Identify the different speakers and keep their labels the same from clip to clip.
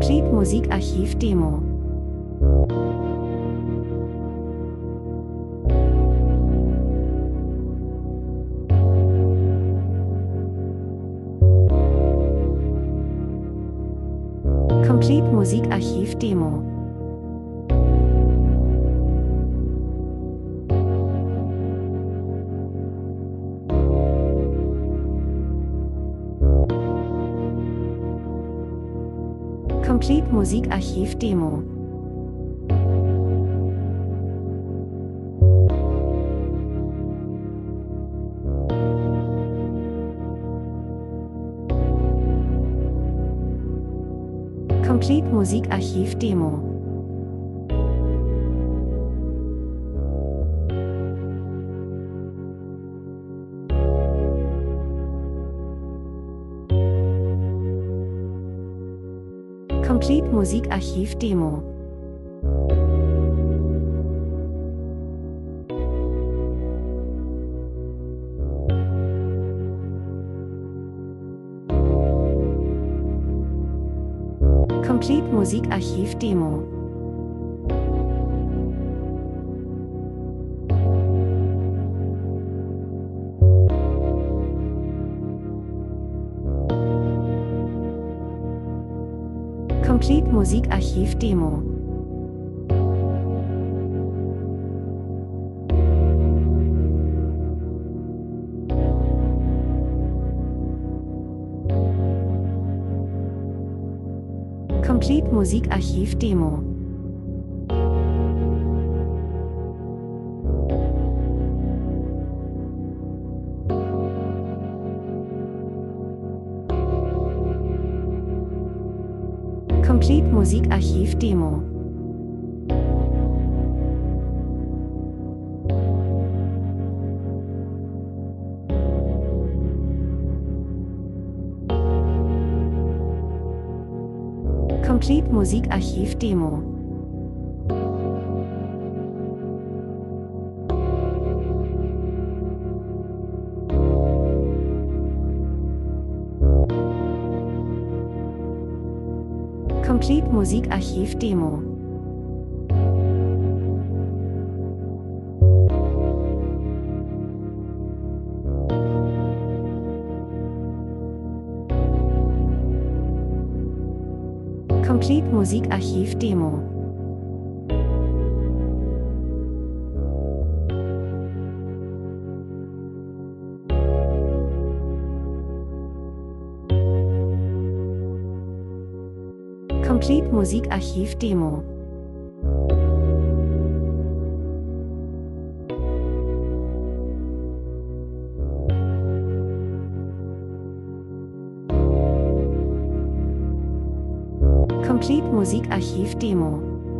Speaker 1: Complete Musikarchiv Demo. Complete Musikarchiv Demo. Complete Musikarchiv Demo. Complete Musikarchiv Demo. Complete Musikarchiv Demo. Complete Musikarchiv Demo. Complete Musikarchiv Demo. Complete Musikarchiv Demo. Complete Musikarchiv Demo. Complete Musikarchiv Demo. Complete Musikarchiv Demo. Complete Musikarchiv Demo. Complete Musikarchiv Demo. Complete Musikarchiv Demo.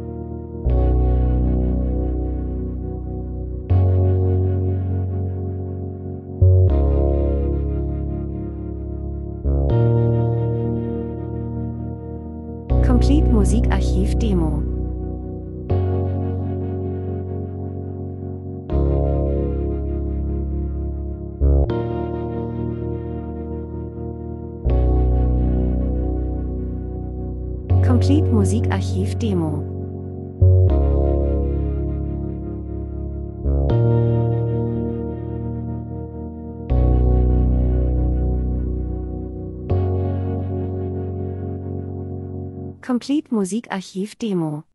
Speaker 1: Complete Musikarchiv Demo. Complete Musikarchiv Demo. Complete Musikarchiv Demo.